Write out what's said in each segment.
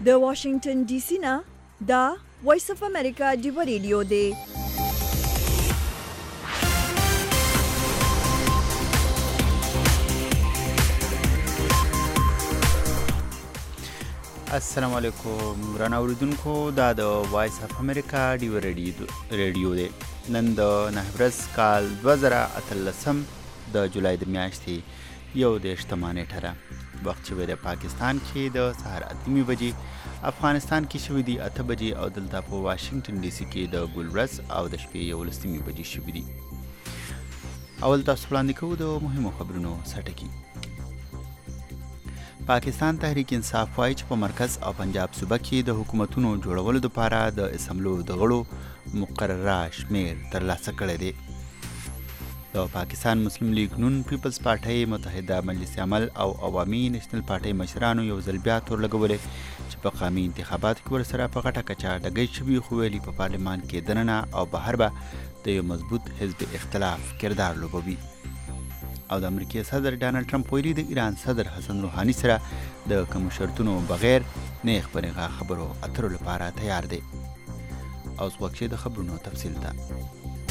د واشنگټن ډي سي نه دا وایس اف امریکا ډیو ریډیو دی. السلام علیکم ګران اوریدونکو، دا د وایس اف امریکا ډیو ریډیو دی. نن د نهبرس کال 2018 د جولای د میاشتې 11 نیټه ده. وخت چې د پاکستان کې د سهار 8 بجې، افغانستان کې شوي دي 8 بجې او دلته په واشنگټن ډي سي کې د ګلورس او د شپې 11 بجې شوي دي. اول تاسو وړاندې کوو د مهمو خبرونو سرټکي. پاکستان تحریک انصاف وایي چې په مرکز او پنجاب صوبه کې د حکومتونو جوړولو لپاره د اسمبلو د غړو مقرره شمیر ترلاسه کړی دی. د پاکستان مسلم لیگ نون پیپلز پارټۍ، متحده مجلس عمل او عوامي نیشنل پارټۍ مشرانو یو ځل بیا تور لګولې چې په قومي انتخاباتو کې ورسره په غټه کچه ډګۍ شوي، خو ویلي په پارلمان کې دننه او بهر به د یو مضبوط حزب اختلاف کردار لوبوي. او د امریکای صدر ډانلډ ټرمپ ویلي د ایران صدر حسن روحاني سره د کوم شرطونو بغیر نیغ په نیغه خبرو اترو لپاره تیار دی. اوس وخت د خبرونو تفصیل ته.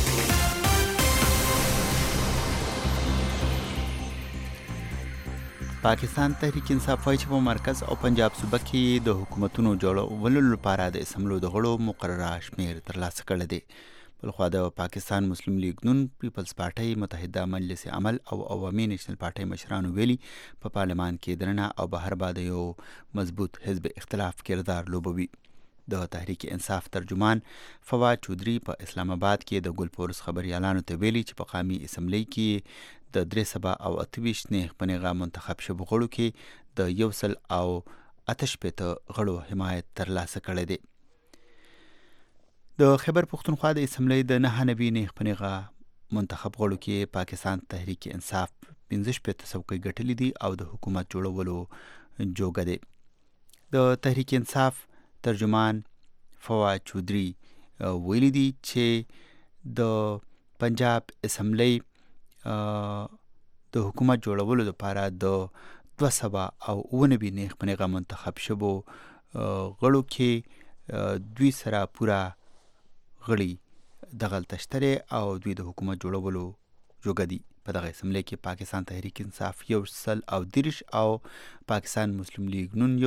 پاکستان تحریک انصاف وایي چې په مرکز او پنجاب صوبه کې د حکومتونو جوړولو لپاره د اسمبلو د غړو مقرره شمیر ترلاسه کړی دی. بلخوا د پاکستان مسلم لیگ نون پیپلز پارټۍ، متحده مجلس عمل او عوامي نیشنل پارټۍ مشرانو ویلي په پارلمان کې دننه او بهر به د یو مضبوط حزب اختلاف کردار لوبوي. د تحریک انصاف ترجمان فواد چودري په اسلام آباد کې د ګلپورس خبريالانو ته ویلي چې په قومي اسمبلی کې د 328 نیغ په نیغه منتخب شوو غړو کې د 168 غړو حمایت ترلاسه کړی دی. د خیبر پختونخوا د اسمبلی د 99 نیغ په نیغه منتخب غړو کې پاکستان تحریک انصاف 15 څوکۍ ګټلې دي او د حکومت جوړولو جوګه دی. د تحریک انصاف ترجمان فواد چودري ویلي دي چې د پنجاب اسمبلی د حکومت جوړولو لپاره د 299 نیغ په نیغه منتخب شوو غړو کې دوی سره پوره غړي دغلته شته او دوی د حکومت جوړولو جوګه دي. په دغه اسمبلی کې پاکستان تحریک انصاف 130 او پاکستان مسلم لیگ نون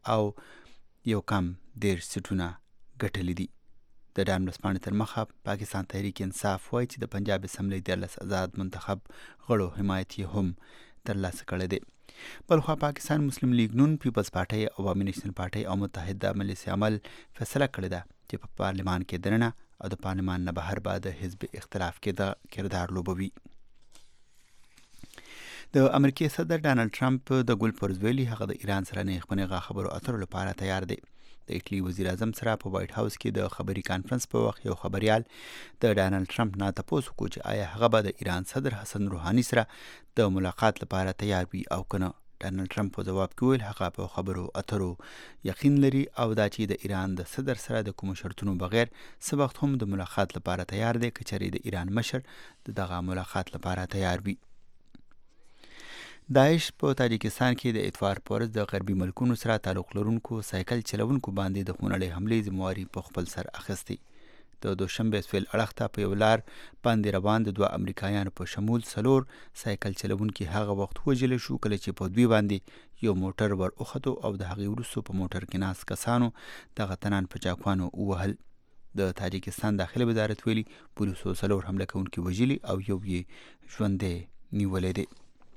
110 سیټونه ګټلې دي. د ډان ورځپاڼې تر مخه پاکستان تحریک انصاف وایي چې د پنجاب اسمبلی 13 آزاد منتخب غړو حمایت یې هم ترلاسه کړی دی. بلخوا پاکستان مسلم لیگ نون پیپلز پارټۍ، عوامي نیشنل پارټۍ او متحده مجلس عمل فیصله کړې ده چې په پارلمان کې دننه او د پارلمان نه بهر به د حزب اختلاف کې کردار لوبوي. د امریکای صدر ډانلډ ټرمپ د ګلپورس ویلي هغه د ایران سره نیغ په نیغه خبرو اترو لپاره تیار دی. د ایټلی وزیر اعظم سره په وایټ هاوس کې د خبري کانفرنس په وخت یو خبريال د ډانلډ ټرمپ نه تپوس وکړ چې آیا هغه به د ایران صدر حسن روحاني سره د ملاقات لپاره تیار وي او کنه. ډانلډ ټرمپ په جواب کې ویل هغه په خبرو اترو یقین لري او دا چې د ایران د صدر سره د کوم شرطونو بغیر څه وخت هم د ملاقات لپاره تیار دی که چېرې د ایران مشر دغه ملاقات لپاره تیار وي. داعش په تاجکستان کې د اتوار پورز د غربي ملکونو سره تعلق لرونکو سایکل چلونکو باندې د خونړۍ حملې ذمہواري په خپل سر اخیستی. د دوشنبه سویل اړخ ته په یو لار باندې روان د 2 امریکایانو په شمول 4 سایکل چلونکي هغه وخت وژل شو کله چې په دوی باندې یو موټر ور اوخته او د هغې وروسته په موټر کې ناست کسانو دغه تنان په چاقوانو ووهل. د تاجکستان داخلي وزارت ویلي پولیسو 4 حمله کوونکي وژلي او یو یې ژوندی نیولی دی.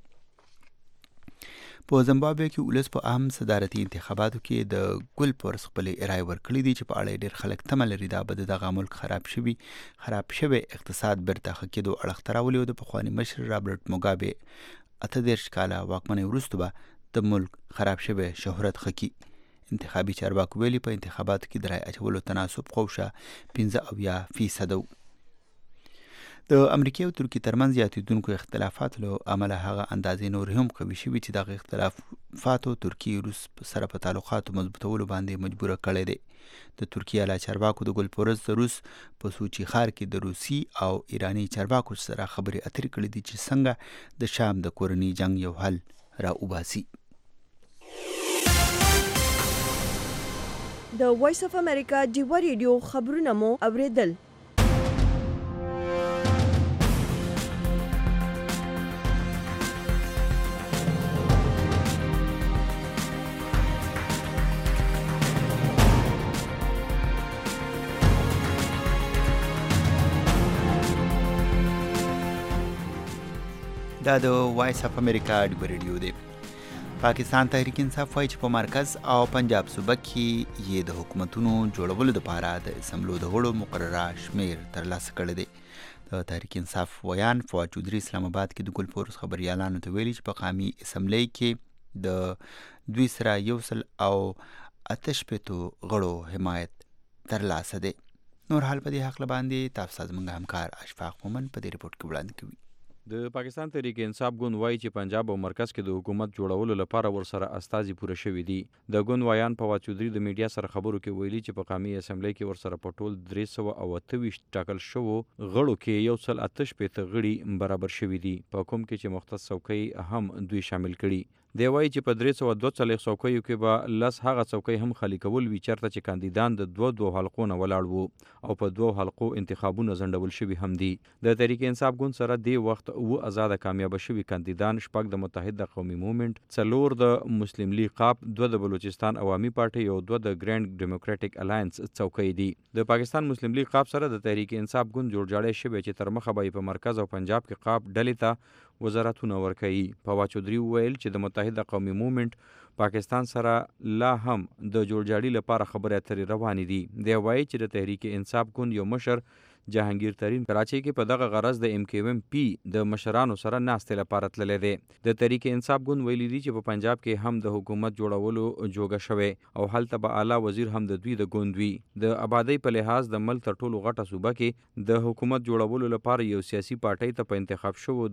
په زیمبابوې کې ولس په عام صدارتي انتخاباتو کې د ګلپورس خپلې رایې ورکړې دي چې په اړه ډېر خلک تمه لري دا به دغه ملک خراب شوی اقتصاد بیرته ښه کېدو اړخ ته راولي او د پخواني مشر رابرټ موګابې 38 کاله واکمنۍ وروسته به د ملک خراب شوی شهرت ښه کړي. انتخابي چارواکو ویلي په انتخاباتو کې د رایې اچولو تناسب قوشه 15% د امریکای او ترکیې ترمنځ زیاتېدونکو اختلافاتو له امله هغه اندازې نور هم قوي شوي چې دغه اختلافاتو ترکیې روس سره په تعلقاتو مضبوطولو باندې مجبوره کړی دی. د ترکیې اعلی چارواکو د ګلپورس د روس په سوچي ښار کې د روسي او ایراني چارواکو سره خبرې اترې کړې دي چې څنګه د شام د کورني جنگ یو حل را وباسي. د وایس اف امریکا ډیوا ریډیو خبرونه مو اوریدل. دا د وایس اف امریکا ډیوا ریډیو دی. پاکستان تحریک انصاف وایي چې په مرکز او پنجاب صوبه کې یې د حکومتونو جوړولو لپاره د اسمبلو د غړو مقرره شمیر ترلاسه کړی دی. د تحریک انصاف ویان فواد چودھری اسلام آباد کې د ګلفورس خبریالانو ته ویلي چې په قامي اسمبلی کې د دوی سره 188 غړو حمایت ترلاسه دی. نور حال په دې حق باندې تاسو زموږ همکار اشفاق مومن په دې ریپورت کې وړاندې کوي. د پاکستان تحریک انصاف ګوند وایي چې پنجاب او مرکز کې د حکومت جوړولو لپاره ورسره استازي پوره شوي دي. د ګوند ویان فواد چودھری د میډیا سره خبرو کې ویلي چې په قامي اسمبلی کې ورسره په ټول 328 ټاکل شوو غړو کې 188 غړي برابر شوي دي، په کوم کې چې مختص څوکۍ هم دوی شامل کړي. دی وایي چې په 342 څوکیو کې به لس هغه څوکۍ هم خالی کول وي چېرته چې کاندیدان د دوه حلقو نه ولاړ وو او په 2 حلقو انتخابونه ځنډول شوي هم دي. د تحریک انصاف ګوند سره دې وخت 7 آزاده کامیابه شوي کاندیدان، 6 د متحده قومي موومنټ، 4 د مسلم لیگ قاپ، 2 د بلوچستان عوامي پارټي او 2 د ګرینډ ډیموکراټک الاینس څوکۍ دي. د پاکستان مسلم لیگ قاپ سره د تحریک انصاف ګوند جوړجاړی شوی چې تر مخه به په مرکز او پنجاب کې قاپ ډلې ته وزارتونه ورکوي. فواد چودھری وویل چې د متحده قومي موومنټ پاکستان سره لا هم د جوړجاړي لپاره خبرې اترې روانې دي. دی وایي چې د تحریک انصاف ګوند یو مشر جهانگیر ترین کراچۍ کې په دغه غرض د MKMP د مشرانو سره ناستې لپاره تللی دی. د تحریک انصاف ګوند ویلي دي چې په پنجاب کې هم د حکومت جوړولو جوګه شوی او هلته به اعلی وزیر هم د دوی د ګوند وي. د آبادۍ په لحاظ د ملک تر ټولو غټه صوبه کې د حکومت جوړولو لپاره یو سیاسي پارټۍ ته په انتخاب شوو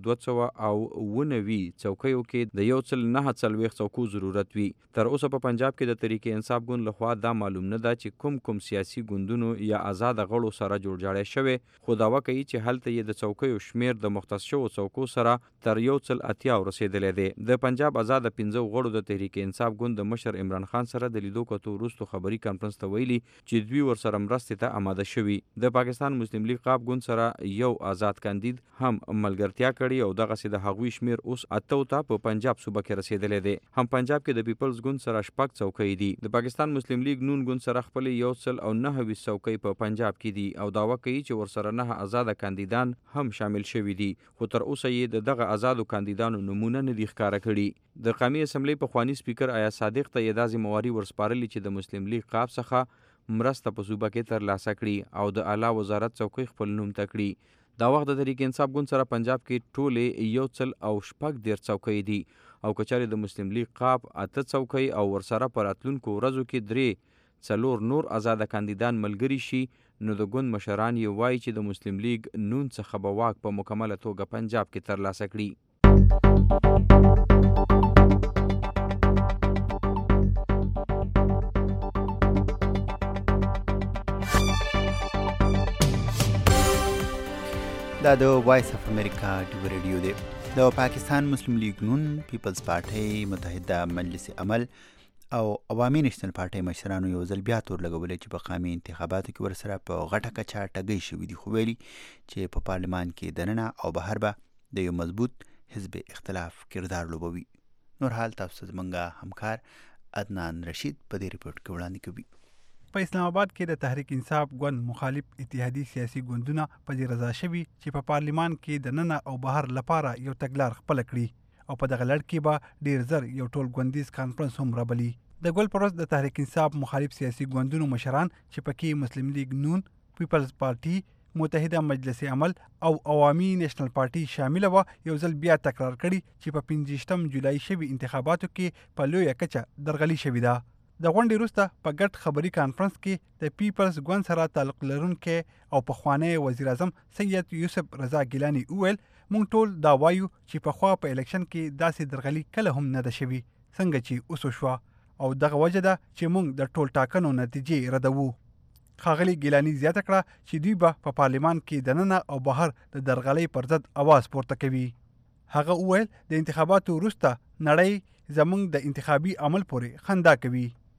219 څوکیو کې د 149 څوکو ضرورت وي. تر اوسه په پنجاب کې د تحریک انصاف ګوند لخوا دا معلوم نه ده چې کوم سیاسي ګوندونو یا آزاد غړو سره جوړجاړی شوی، خو داوا کوي چې هلته یې د څوکیو شمیر د مختص شوو څوکو سره تر 180 رسیدلی دی. د پنجاب آزاد 15 غړو د تحریک انصاف ګوند د مشر عمران خان سره د لیدو کتو وروستو خبري کانفرنس ته ویلي چې دوی ورسره مرستې ته آماده شوي. د پاکستان مسلم لیگ قاپ ګوند سره یو آزاد کاندید هم ملګرتیا کړي او دغسې د هغوی شمیر اوس 8 ته په پنجاب صوبه کې رسیدلی دی. هم پنجاب کې د پیپلز ګوند سره 6 څوکۍ دي. د پاکستان مسلم لیگ نون ګوند سره خپل 129 څوکۍ په پنجاب کې دي او داوا کوي چې ورسره 9 آزاده کاندیدان هم شامل شوي دي، خو تر اوسه یې دغه آزادو کاندیدانو نمونه نه دي ښکاره کړي. د قومي اسمبلی پخواني سپیکر ایاز صادق ته یې دا ذمهواري ورسپارلې چې د مسلم لیگ قاپ څخه مرسته په صوبه کې ترلاسه کړي او د اعلی وزارت څوکۍ خپل نوم ته کړي. دا وخت د تحریک انصاف ګوند سره پنجاب کې ټولې 114 څوکۍ دي او که چېرې د مسلم لیگ قاپ 8 څوکۍ او ورسره په راتلونکو ورځو کې 3 نور آزاده کاندیدان ملګري شي، نو د ګوند مشران یې وایي چې د مسلم لیگ نون څخه به واک په مکمله توګه پنجاب کې ترلاسه کړي. دا د وایس اف امریکا ډیوا ریډیو دی. د پاکستان مسلم لیگ نون، پیپلز پارټۍ، متحده مجلس عمل او عوامي نېشنل پارټۍ مشرانو یو ځل بیا تور لګولی چې په قامي انتخاباتو کې ورسره په غټه کچه ټګۍ شوي دي، خو ویلي چې په پارلمان کې دننه او بهر به د یو مضبوط حزب اختلاف کردار لوبوي. نور حال تاسو زموږ همکار عدنان رشید په دې ریپورت کې وړاندې کوي. په اسلام آباد کې د تحریک انصاف ګوند مخالف اتحادي سیاسي ګوندونه په دې رضا شوي چې په پارلمان کې دننه او بهر لپاره یو تګلار خپله کړي او په دغه لړ کې به ډیر زر یو ټول ګوندیز کانفرنس هم رابلي. د ګل پروس د تحریک انصاف مخالف سیاسي ګوندونو مشران چې پکې مسلم لیگ نون، پیپلز پارټي، متحده مجلس عمل او عوامي نېشنل پارټي شامل و، یو ځل بیا تکرار کړي چې په 25 جولای شوي انتخاباتو کې په لویه کچه درغلي شوې ده. د غونډې وروسته په ګډ خبري کانفرنس کې د پیپلز ګوند سره تعلق لرونکي او پخوانی وزیر اعظم سید یوسف رضا ګیلاني وویل موږ ټول دا وایو چې پخوا په الیکشن کې داسې درغلي کله هم نه ده شوي څنګه چې اوس وشوه او دغه وجه ده چې موږ د ټول ټاکنو نتیجې ردوو. ښاغلي ګیلاني زیاته کړه چې دوی به په پارلمان کې دننه او بهر د درغلۍ پر ضد اواز پورته کوي. هغه وویل د انتخاباتو وروسته نړۍ زموږ د انتخابي عمل پورې خندا کوي.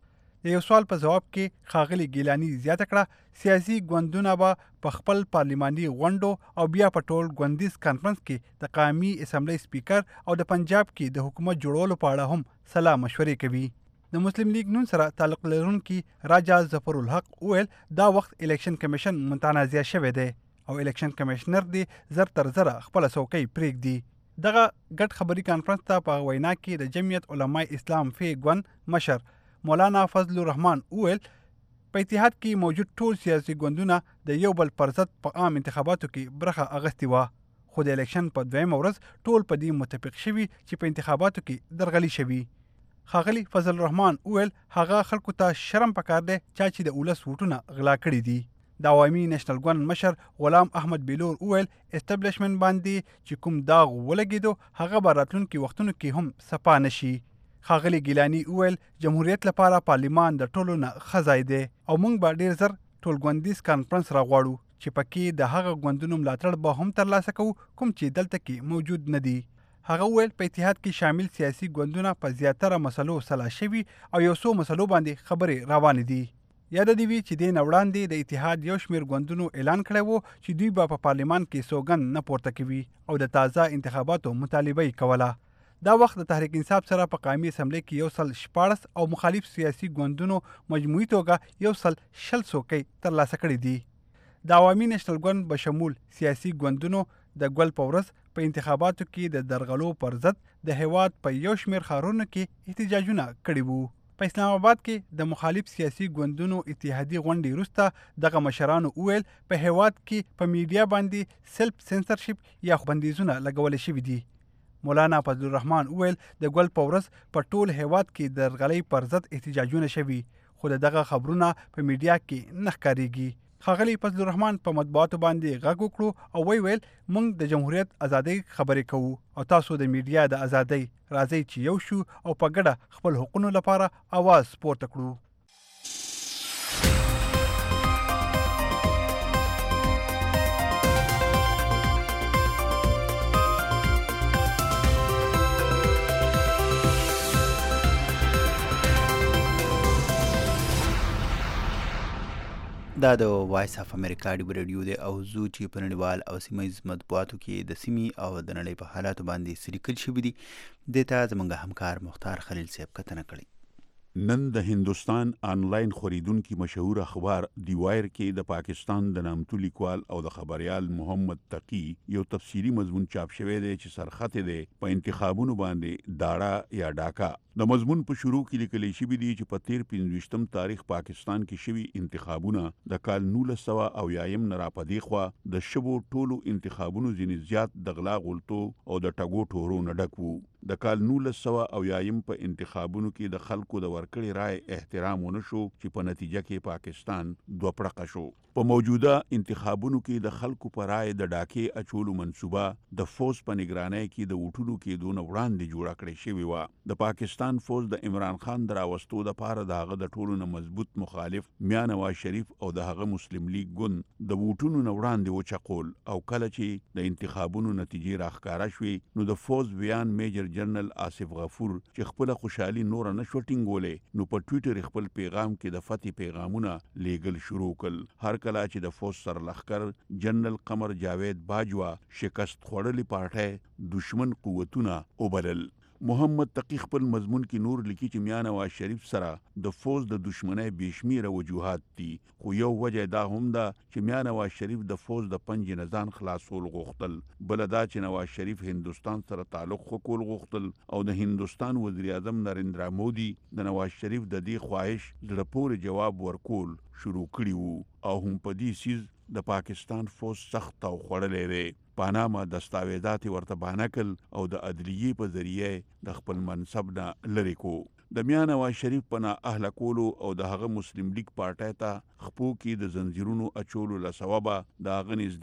د یو سوال په جواب کې ښاغلي ګیلاني زیاته کړه سیاسي ګوندونه به په خپل پارلیماني غونډو او بیا په ټول ګوندیز کانفرنس کې د قومي اسمبلی سپیکر او د پنجاب کې د حکومت جوړولو په اړه هم سلا مشورې کوي. د مسلم لیگ نون سره تعلق لرونکي راجا ظفر الحق وویل دا وخت الیکشن کمیشن متنازع شوی دی او الیکشن کمیشنر دی زر تر زره خپل څوکۍ پرېږدي. دغه ګډ خبري کانفرنس ته په وینا کې د جمعیت علماء اسلام فی ګوند مشر مولانا فضل الرحمن وویل په اتحاد کې موجود ټول سیاسي ګوندونه د یو بل پر ضد په عام انتخاباتو کې برخه اخیستې وه، خو د الیکشن په دویمه ورځ ټول په دې متفق شوي چې په انتخاباتو کې درغلي شوي. ښاغلي فضل الرحمن وویل هغه خلکو ته شرم پکار دی چې د ولس ووټونه غلا کړي دي. د عوامي نېشنل ګوند مشر غلام احمد بیلور وویل اسټابلیشمنټ باندې چې کوم داغ ولګېدو هغه به راتلونکي وختونو کې هم صفا نشي. ښاغلي ګیلاني وویل جمهوریت لپاره پارلیمان د ټولو نه ښه ځای دی او موږ به ډېر زر ټول ګوندیز کانفرنس راغواړو چې پکې د هغه ګوندونو ملاتړ به هم ترلاسه کوو کوم چې دلته کې موجود نه دي. هغه وویل په اتحاد کې شامل سیاسي ګوندونه په زیاتره مسلو سلا شوي او یو څو مسلو باندې خبرې روانې دي. یاد دې وي چې دې نه وړاندې د اتحاد یو شمېر ګوندونو اعلان کړی و چې دوی به په پارلیمان کې سوګند نه پورته کوي او د تازه انتخاباتو مطالبه یې کوله. دا وخت د تحریک انصاف سره په قومي اسمبلی کې 114 او مخالف سیاسي ګوندونو مجموعي توګه 160 څوکۍ ترلاسه کړي دي. د عوامي نېشنل ګوند بشمول سیاسي ګوندونو د ګل په ورځ په انتخاباتو کې د درغلو پر ضد د هیواد په یو شمېر ښارونو کې احتجاجونه کړي وو. په اسلام آباد کې د مخالف سیاسي ګوندونو اتحادي غونډې وروسته دغه مشرانو وویل په هیواد کې په میډیا باندې سلف سنسرشپ یا بندیزونه لګول شوي دي. مولانا فضل الرحمن وویل د ګل په ورځ په ټول هیواد کې د درغلۍ پر ضد احتجاجونه شوي خو دغه خبرونه په میډیا کې نه ښکارېږي. ښاغلي فضل الرحمن په مطبوعاتو باندې غږ وکړو او ویل موږ د جمهوریت ازادۍ خبرې کوو او تاسو د میډیا د ازادۍ راځئ چې یو شو او په ګډه خپل حقونو لپاره اواز پورته کړو. دا د وایس اف امریکا ډیو رادیو دی او زو چې په نړیوال او سیمهییز مطبوعاتو کې د سیمې او د نړۍ په حالاتو باندې څه لیکل شوي دي دې ته زموږ همکار مختار خلیل صاحب کتنه کړې. نن د هندوستان آنلاین خوریدونکي مشهور اخبار دی وایر کې د پاکستان د نامتو لیکوال او د خبريال محمد تقی یو تفصیلی مضمون چاپ شوی دی چې سرخط دی په انتخابونو باندې داړه یا ډاکا. د مضمون په شروع کې لیکل شوی دی چې په 13 تاریخ پاکستان کې شوي انتخابونه د کال 1900 نه راپدې خوا د شبو ټولو انتخابونو ځینې زیات د غلا غلطو او د ټګو ټورو نه ډک وو. د کال 1900 په انتخابونو کې د خلکو د ورکړې رای احترام ونه شو چې په نتیجه کې پاکستان دوه پړقه شو. په موجوده انتخابونو کې د خلکو پر رای د ډاکې اچولو منصوبه د فوز په نگرانۍ کې د وټونو کې دون وړاندې جوړه کړې شوې و. د پاکستان فوز د عمران خان د راوستو د پاره د هغه د ټولو نه مضبوط مخالف میا نواز شریف او د هغه مسلم لیگ ګوند د وټونو نه وړاندې وچقول او کله چې د انتخابونو نتیجې راښکاره شوې نو د فوز بیان میجر جنرال آصف غفور چې خپل خوشحالي نور نه شو ټینګولې نو په ټویټر خپل پیغام کې د فتح پیغامونه لیږل شروع کړل. هر کله چې د فوز سرلښکر جنرال قمر جاوید باجوا شکست خوړلې پارټۍ دشمن قوتونه وبلل. محمد تقی خپل مضمون کې نور لیکي چې میا نواز شریف سره د فوز د دشمنۍ بېشمیره وجوهات دي خو یو وجه دا هم ده چې میا نواز شریف د فوز د پنجې نه ځان خلاصول غوښتل. بله دا چې نواز شریف هندوستان سره تعلق ښه کول غوښتل او د هندوستان وزیر اعظم نریندرا مودي د نواز شریف د دې خواهش زړه پورې جواب ورکول شروع کړي وو او هم په دې سیز د پاکستان فوز سخت او خوړلی دی. پاناما دستاویزات ورته بانه کړل او د عدلیې په ذریعه د خپل منصب نه لرې کو. د میا نواز شریف په نااهله کولو او د هغه مسلم لیگ پارټۍ ته خپو کې د زنځیرونو اچولو له سببه د هغه نږدې حریف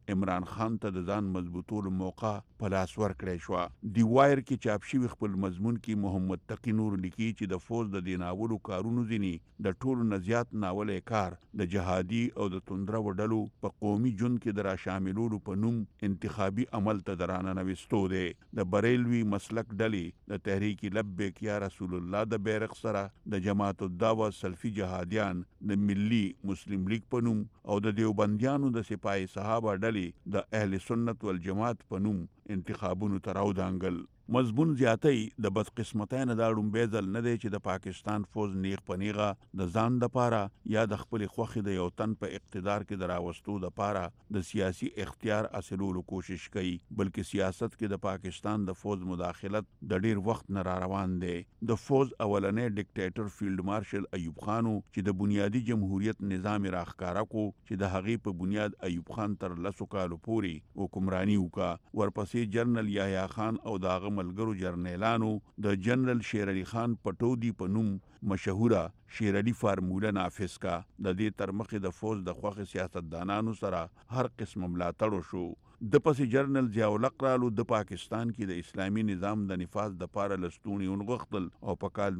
عمران خان ته د ځان مضبوطولو موقع په لاس ورکړی شوه. دی وایر کې چاپ شوي خپل مضمون کې محمد تقي نور لیکي چې د فوز د دې ناولو کارونو ځینې د ټولو نه زیات ناولی کار د جهادي او د توندرو ډلو په قومي ژوند کې د راشاملولو په نوم انتخابي عمل ته د راننویستو دی. د بریلوي مسلک ډلې د تحریک لبیک یا رسول الله د بیرغ سره د جماعت الدعوه سلفي جهادیان د ملي مسلم لیگ په نوم او د دیوبندیانو د سپاهي صحابه ډلې د اهل سنت والجماعت په نوم انتخابونو ته راودانګل. مضمون زیاتی د بدقسمتۍ نه دا ړومبی ځل نه دی چې د پاکستان فوز نیغ په نیغه د ځان دپاره یا د خپلې خوښې د یو تن په اقتدار کې د راوستو دپاره د سیاسي اختیار حاصلولو کوشش کوي، بلکې سیاست کې د پاکستان د فوز مداخلت د ډیر وخت نه را روان دی. د فوز اولنی ډیکټیټر فیلډ مارشل ایوب خانو چې د بنیادي جمهوریت نظام راښکاره کو چې د هغې په بنیاد ایوب خان تر 10 کالو پورې حکمراني وکړه. ورپسې جنرال یحیی خان او د هغه ملګرو جرنیلانو د جنرال شیر علي خان پټودي په نوم مشهوره شیر علي فارموله نافذ کا. د دې تر مخې د فوز د خوښې سیاستدانانو سره هر قسم ملاتړ شو. د پسې جرنل ضیاءالحق رالو د پاکستان کې د اسلامي نظام د نفاذ دپاره لستوڼي ونغښتل او په کال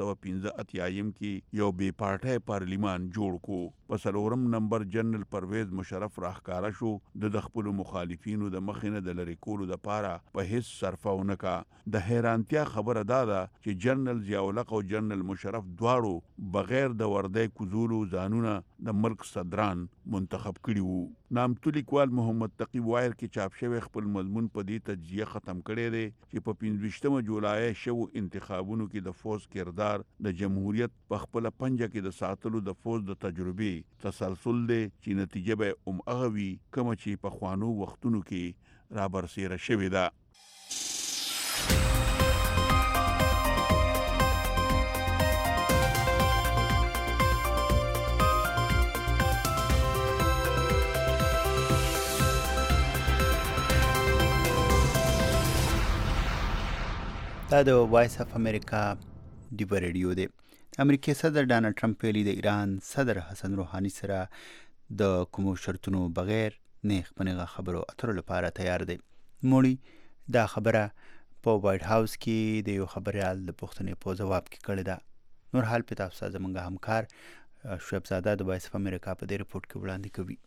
1985 کې یو بې پارټۍ پارلیمان جوړ کو. په 4 نمبر جنرال پرویز مشرف راښکاره شو د خپلو مخالفینو د مخې نه د لرې کولو دپاره په هیڅ صرفه ونه کا. د حیرانتیا خبره دا ده چې جنرال ضیاءالحق او جنرال مشرف دواړو بغیر د وردی کوزولو ځانونه د ملک صدران منتخب کړي وو. نامتو لیکوال محمد تقي وایر کې چاپ شوی خپل مضمون په دې تجزیه ختم کړی دی چې په 25 جولای شوو انتخابونو کې د فوز کردار د جمهوریت په خپل پنجه کې د ساتلو د فوز د تجربې تسلسل دی چې نتیجه به هغه وي کومه چې په خوانو وختونو کې را برسېره شوې ده. دا د وایس اف امریکا ډیبه ریډیو دی. امریکای صدر ډانلډ ټرمپ ویلي د ایران صدر حسن روحاني سره د کومو شرطونو بغیر نیغ په نیغه خبرو اترو لپاره تیار دی. موړي دا خبره په وایټ هاوس کې د یو خبریال د پوښتنې په ځواب کې کړې ده. نور حال په تاسو زموږ همکار شعیب زاده د وایس اف امریکا په دې رپورټ کې وړاندې کوي.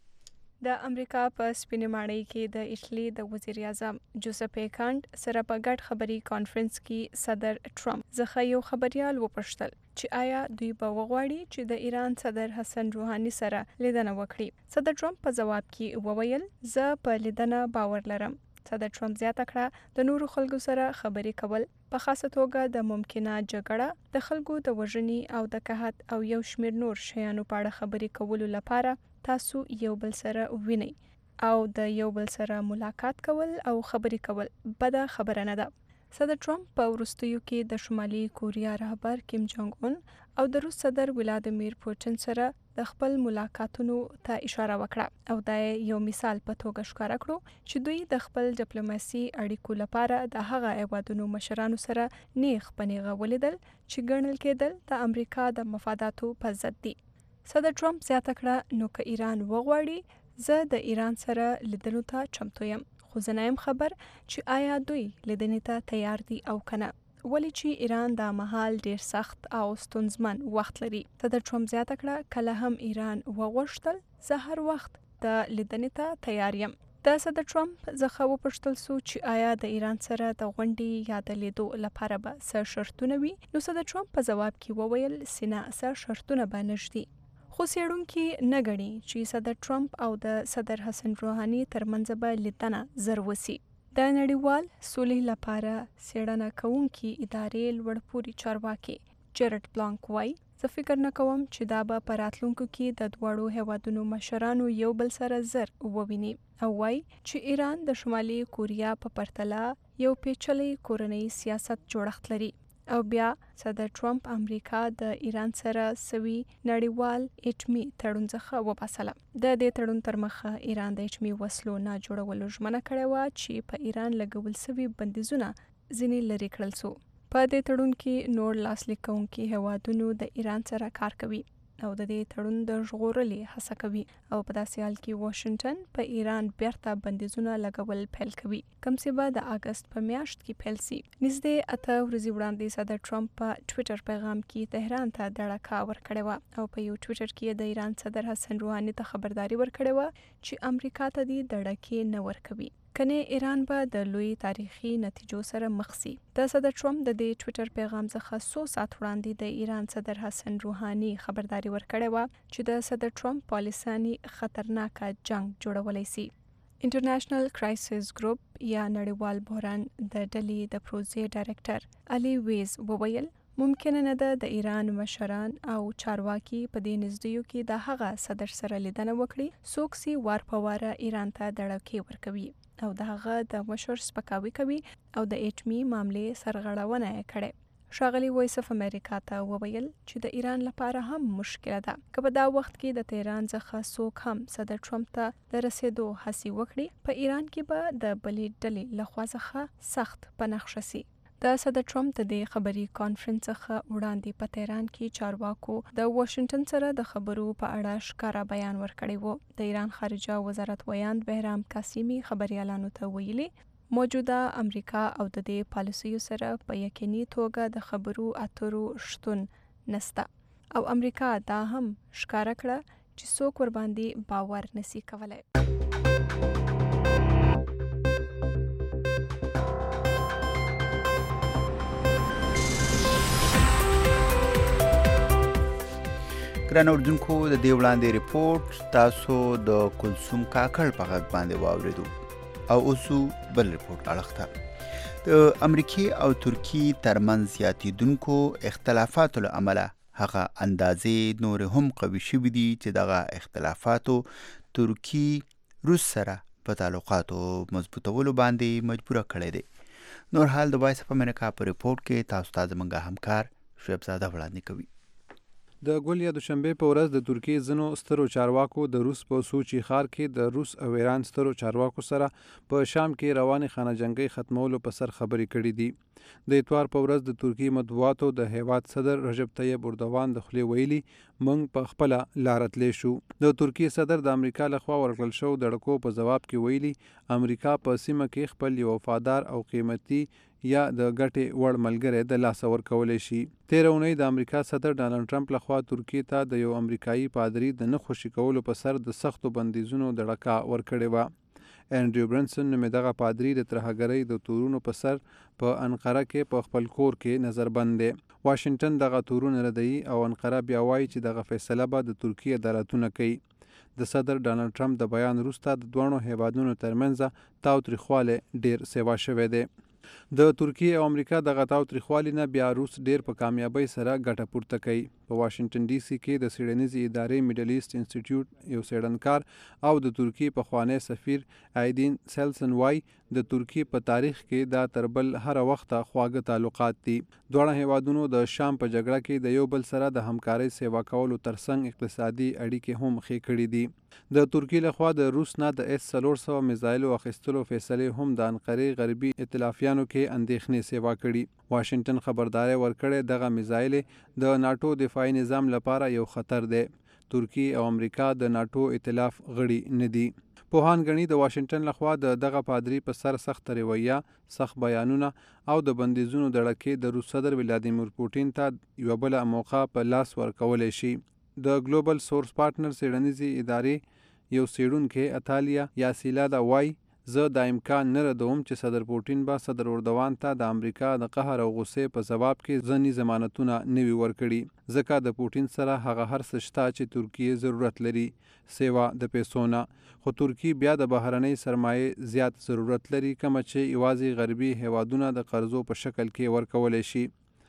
د امریکا په سپینې ماڼۍ کې د ایټالي د وزیر اعظم جوزپی کانټ سره په ګډ خبري کانفرنس کې صدر ټرمپ څخه یو خبريال وپوښتل چې آیا دوی به وغواړي چې د ایران صدر حسن روحاني سره لیدنه وکړي. صدر ټرمپ په ځواب کې وویل زه په لیدنه باور لرم. صدر ټرمپ زیاته کړه د نورو خلکو سره خبرې کول په خاصه توګه د ممکنه جګړه د خلکو د وژنې او د قحط او یو شمېر نور شیانو په اړه خبرې کولو لپاره تاسو یو بل سره وینئ او د یو بل سره ملاقات کول او خبرې کول بده خبره نه ده. صدر ټرمپ په وروستیو کې د شمالي کوریا رهبر کیم جونګ اون او د روس صدر ولادیمیر پوتین سره د خپل ملاقاتونو ته اشاره وکړه او دا یو مثال په توګه ښکاره کړو چې دوی د خپل ډیپلوماسي اړیکو لپاره د هغه هیوادونو مشرانو سره نیغ په نیغه ولیدل چې ګڼل کېدل د امریکا د مفاداتو په ضد دي. صدر ټرمپ زیاته کړه نو که ایران وغواړي زه د ایران سره لیدلو ته چمتو یم، خو زه نه یم خبر چې آیا دوی لیدنې ته تیار دي او کنه، ولې چې ایران دا مهال ډیر سخت او ستونزمن وخت لري. صدر ټرمپ زیاته کړه کله هم ایران وغوښتل زه هر وخت د لیدنې ته تیار یم. د صدر ټرمپ څخه وپوښتل سو چې آیا د ایران سره د غونډې یا د لیدو لپاره به څه شرطونه وي، نو صدر ټرمپ په ځواب کې وویل سینا څه شرطونه به نشدي. خو څېړونکي نه ګڼي چې صدر ټرمپ او د صدر حسن روحاني ترمنځ به لیدنه زر وسي. د نړیوال سولې لپاره څېړنه کوونکي ادارې لوړپوړي چارواکي جیرټ بلانک وایي زه فکر نه کوم چې دا به په راتلونکو کې د دواړو هیوادونو مشرانو یو بل سره زر وویني او وایي چې ایران د شمالي کوریا په پرتله یو پیچلی کورنۍ سیاست جوړښت لري. او بیا صدر ټرمپ امریکا د ایران سره سوي نړیوال اټمي تړون څخه وباسله. د دې تړون تر مخه ایران د اټمي وسلو نه جوړولو ژمنه کړې وه چې په ایران لګول سوي بندیزونه ځینې لرې کړل سو. په دې تړون کې نور لاسلیک کوونکي هیوادونو د ایران سره کار کوي. او د دې تړون د ژغورلې هڅه کوي او په داسې حال کې واشنگټن په ایران بیرته بندیزونه لګول پیل کوي کوم چې به د اگست په میاشت کې پیل شي. نږدې 8 ورځې وړاندې صدر ټرمپ په ټوئیټر پیغام کې تهران ته دړکه ورکړې و او په یو ټوئیټر کې د ایران صدر حسن روحاني ته خبرداري ورکړې و چې امریکا ته دې دړکې نه ورکوي کنه ایران به د لوی تاریخي نتیجو سره مخ شي. د صدر ټرمپ د دې ټوئیټر پیغام څخه 100 ساعت وړاندې د ایران صدر حسن روحاني خبرداري ورکړې و چې د صدر ټرمپ پالیسانی خطرناکه جنگ جوړولای شي. انټرنیشنل کرایسس ګروپ یا نړیوال بحران د ډلې د پروژې ډایرکټر علي ویز وویل ممکن نه ده د ایران مشران او چارواکي په دې نږدېیو کې د هغه صدر سره لیدنه وکړي څوک چې وار په واره ایران ته دړکې ورکوي او د هغه د مشر سپکاوي کوي او د اټمي معاملې سرغړونه یې کړې. ښاغلي وایس اف امریکا ته وویل چې د ایران لپاره هم مشکله ده که په دا وخت کې د تهران څخه څوک هم صدر ټرمپ ته د رسېدو هڅې وکړي په ایران کې به د بلې ډلې لخوا څخه سخت په نښه شي. د صدر ټرمپ د دې خبري کانفرنس څخه وړاندې په تهران کې چارواکو د واشنگټن سره د خبرو په اړه ښکارا بیان ورکړی وو. د ایران خارجه وزارت ویاند بهرام قاسمي خبريالانو ته ویلي موجوده امریکا او د دې پالیسیو سره په یقیني توګه د خبرو اترو شتون نسته او امریکا دا هم ښکارا کړه چې څوک ور باندې باور نسی کولای. ګران اردوونکو د دې وړاندې ریپورت تاسو د کلثوم کاکړ په غږ باندې واورېدو او اوسو بل ریپورت اړخته د امریکای او ترکی ترمنځ زیاتېدونکو اختلافاتو له امله هغه اندازې نور هم قوي شوي دي چې دغه اختلافاتو ترکی روس سره په تعلقاتو مضبوطولو باندې مجبوره کړی دی. نور حال د وایس اف امریکا په ریپورت کې تاسو ته زموږ همکار شعیب زاده وړاندې کوي. د ګل یا دوشنبه په ورځ د ترکیې ځینو سترو چارواکو د روس په سوچي ښار کې د روس او ایران سترو چارواکو سره په شام کې روانې خانه جنگي ختمولو په سر خبرې کړې دي. د اتوار په ورځ د ترکیې مطبوعاتو د هیواد صدر رجب طیب اردوغان د خولې ویلي موږ په خپل لار تللی شو. د ترکیې صدر د امریکا لخوا ورکړل شو د ډکو په جواب کې ویلي امریکا په سیمه کې خپل یو وفادار او قیمتي یا د ګټې وړ ملګری د لاسه ورکولی شي. تېره اونۍ د امریکا صدر ډانلډ ټرمپ لخوا ترکیې ته د یو امریکایي پادري د نه خوشي کولو په سر د سختو بندیزونو د ډکه ورکړې وه. انډریو برنسن نومې دغه پادري د ترهګرۍ د تورونو په سر په انقره کې په خپل کور کې نظربند دی. واشنگټن دغه تورونه ردوي او انقره بیا وایي چې دغه فیصله به د ترکیې عدالتونه کوي. د صدر ډانلډ ټرمپ د بیان وروسته د دواړو هیوادونو ترمنځ تاوتریخوالی ډیر سیوا شوی دی. د ترکیې او امریکا دغه تاوتریخوالي نه بیا روس ډیر په کامیابۍ سره ګټه پورته کوي. په واشنگټن ډي سي کې د څېړنیزې ادارې میډل ایسټ انسټیټیوټ یو څېړنکار او د ترکیې پخوانی سفیر ایدین سیلسن وای د ترکیې په تاریخ کې دا تر بل هر وخته خواږه تعلقات دي. دواړه هیوادونو د شام په جګړه کې د یو بل سره د همکارۍ سیوا کولو ترڅنګ اقتصادي اړیکې هم ښې کړي دي. د ترکیې لخوا د روس نه د S-400 میزایلو اخیستلو فیصلې هم د انقرې غربي ائتلافیانو کې اندېښنې سیوا کړي. واشنگټن خبرداری ورکړی دغه میزایلې د ناټو دفاعي نظام لپاره یو خطر دی. ترکیې او امریکا د ناټو ائتلاف غړي نه دي. پوهان ګڼي د واشنگټن لخوا د دغه پادري په سر سخت رویه، سخت بیانونه او د بندیزونو د ډکې د روس صدر ولادیمیر پوټین ته یوه بله موقع په لاس ورکولی شي. د ګلوبل سورس پارټنر څېړنیزې ادارې یو څېړونکی اتالیا یاسیلادا وای زه دا امکان نه ردوم چې صدر پوټین به صدر اردوغان ته د امریکا د قهر او غصې په جواب کې ځینې ضمانتونه نه وي ورکړي ځکه د پوټین سره هغه هر څه شته چې ترکیې ضرورت لري سیوا د پیسو نه. خو ترکیې بیا د بهرنۍ سرمایې زیات ضرورت لري کومه چې یوازې غربي هیوادونه د قرضو په شکل کې ورکولی شي.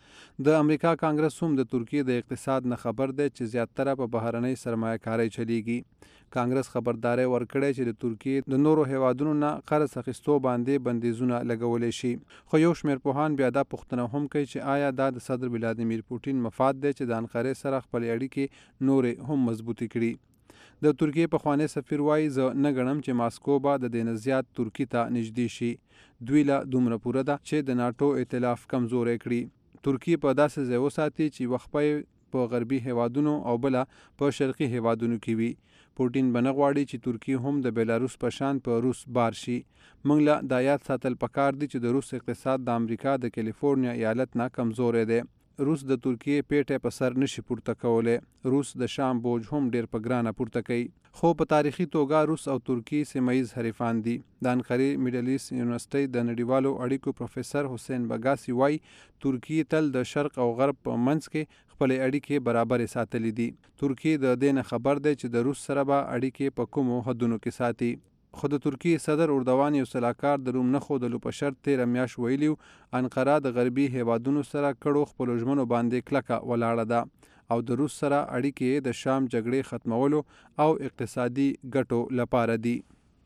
د امریکا کانګرس هم د ترکیې د اقتصاد نه خبر دی چې زیاتره په بهرنۍ سرمایه کارۍ چلیږي. کانګرس خبرداری ورکړی چې د ترکیې د نورو هیوادونو نه قرض اخیستو باندې بندیزونه لګولی شي. خو یو شمېر پوهان بیا دا پوښتنه هم کوي چې آیا دا د صدر ولادیمیر پوټین مفاد دی چې د انقرې سره خپلې اړیکې نورې هم مضبوطې کړي. د ترکیې پخوانی سفیر وایي زه نه ګڼم چې ماسکو به د دې نه زیات ترکي ته نږدې شي. دوی له دومره پوره ده چې د ناټو ائتلاف کمزوری کړي. ترکیې په داسې ځای وساتي چې یوه خپه په غربي هیوادونو او بله په شرقي هیوادونو کې وي. پوټین به نه غواړي چې ترکیه هم د بیلاروس په شان په روس بار شي. موږ له دا یاد ساتل پکار دي چې د روس اقتصاد د امریکا د کیلیفورنیا ایالت نه کمزوری دی. روس د ترکیه پیټه په سر نشي پورته کولی. روس د شام بوج هم ډیر په ګرانه پورته کوي. خو په تاریخي توګه روس او ترکیه سیمایز حریفان دي. د انقرې میډل ایست یونیورسيټي د نړیوالو اړیکو پروفیسور حسین بګاسي وایي ترکیه تل د شرق او غرب په منځ کې خپلې اړیکې برابرې ساتلې دي. ترکیه د دې نه خبر دی چې د روس سره به اړیکې په کومو حدونو کې ساتي. خو د ترکیه صدر اردوان یو سلاکار د روم نه ښودلو په شرط 13 میاشت ویلي انقره د غربي هیوادونو سره کړو خپلو ژمنو باندې کلکه ولاړه ده او د روس سره اړیکې د شام جګړې ختمولو او اقتصادي ګټو لپاره دي.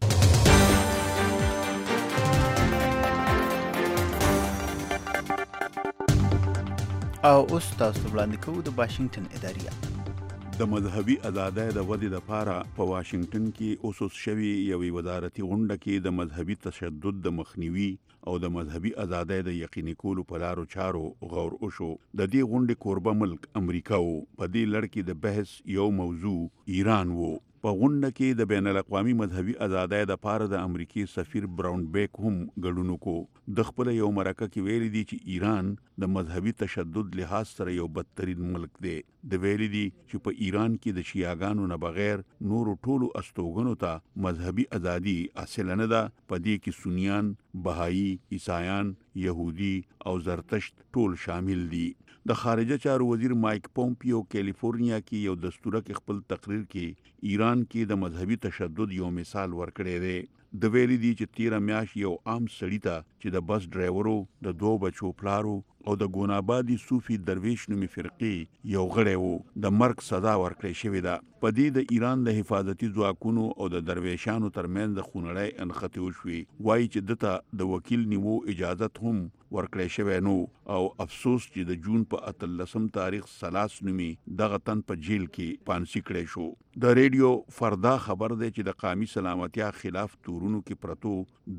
او اوس تاسو وړاندې کوو د واشنگټن اداریه. د مذهبي ازادۍ د ودې لپاره په واشنگټن کې اوسوس شوی یوې وزارتي غونډه کې د مذهبي تشدد د مخنیوي او د مذهبي ازادۍ د یقیني کولو په لارو چارو غور وشو. د دې غونډې کوربه ملک امریکا وو. په دې لړ کې د بحث یو موضوع ایران وو. په غونډه کې د بین الاقوامي مذهبي ازادۍ لپاره د امریکای سفیر براون بیک هم ګډون وکړو. د خپل یو مرکه کې ویلي دي چې ایران د مذهبي تشدد لحاظ سره یو بدترین ملک دی. د ویلي دي چې په ایران کې د شیعاګانو نه بغیر نورو ټولو استوګنو ته مذهبي ازادي حاصل نه ده. په دې کې سنیان، بهایی، عیسایان، یهودي او زرتشت ټول شامل دي. د خارجه چارو وزیر مایک پومپیو کیلیفورنیا کې یو دستوره کې خپل تقریر کې ایران کې د مذهبي تشدد یو مثال ورکړی دی. د ویلي دي چې 13 میاشت یو عام سړی ته چې د بس ډرایورو، د 2 بچو پلارو او د ګونابادي صوفي درویش نومي فرقې یو غړی وو د مرګ سزا ورکړې شوې ده. په دې د ایران د حفاظتي ځواکونو او د درویشانو ترمنځ د خونړۍ انخته وشوي. وایي چې دته د وکیل نیمو اجازت هم ورکړې شوی نو او افسوس چې د جون په 18 تاریخ سلاس نومي دغه تن په جیل کې پانسی کړی شو. د ریډیو فردا خبر دی چې د قومي سلامتیا خلاف تورونو کې پرتو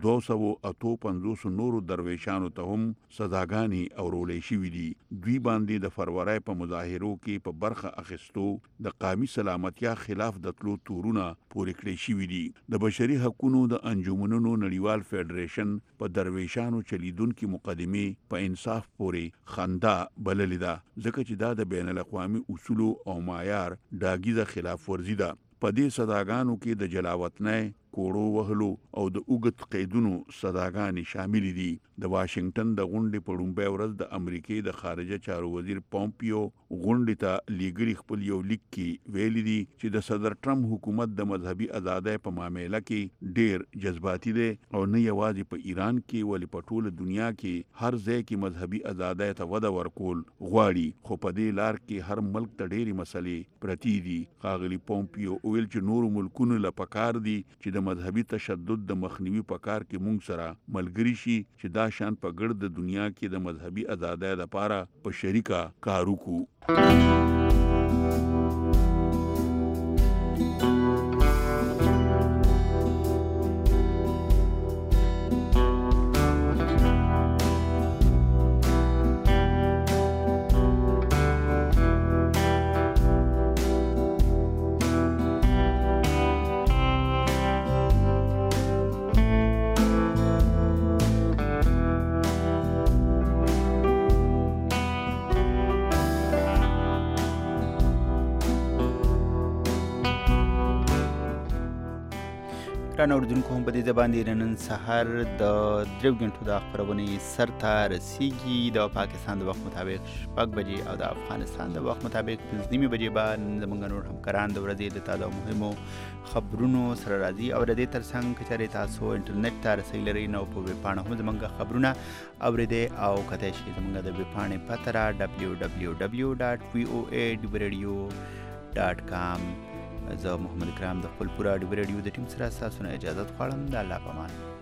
258 نورو درویشانو ته هم سزاګانې او رولې شوي دي. دوی باندې د فروری په مظاهرو کې په برخه اخیستو د قومي سلامتیا خلاف د تلو تورونه پورې کړی شوي دي. د بشري حقوقو د انجمنونو نړیوال فدریشن په درویشانو چلیدونکو مقدمې په انصاف پورې خندا بللې ده ځکه چې دا د بین الاقوامي اصولو او معیار ډاګیزه خلاف ورزي ده. په دې صداګانو کې د جلاوطنۍ، کوړو وهلو او د اوږد قیدونو صداګانې شامل دي. د واشنگټن د غونډې په لومړۍ ورځ د امریکای د خارجه چارو وزیر پومپیو غونډې ته لیږلي خپل یو لیک کې ویلي دي چې د صدر ټرمپ حکومت د مذهبي ازادۍ په معامله کې ډیر جذباتي دی او نه یوازې په ایران کې ولې په ټوله دنیا کې هر ځای کې مذهبي ازادۍ ته وده ورکول غواړي. خو په دې لار کې هر ملک ته ډېرې مسلې پرتې دي. ښاغلي پومپیو ویل چې نورو ملکونو له پکار دي چې د مذهبي تشدد د مخنیوي په کار کې مونږ سره ملګری شي چې دا شان په ګرد د دنیا کې د مذهبي ازادۍ لپاره په شریکه کار وکړو. ګرانو اردوونکو هم په دې باندې نن سهار د 3 غنټو د خبرونې سر ته رسیږي. د پاکستان د وخت مطابق 6 بجې او د افغانستان د وخت مطابق 5 بجې به زموږ نور همکاران د ورځې د تازه مهمو خبرونو سره راځي. او د دې ترڅنګ که چېرې تاسو انټرنیټ ته رسۍ لرئ نو په ویبپاڼه هم زموږ خبرونه اورېدی او کتلی شئ زموږ د ویبپاڼې پته را www.voa.com. زه محمد کرام د خپل پوره ډیو ریډیو د ټیم سره تاسو نه اجازه غواړم. د الله په امان.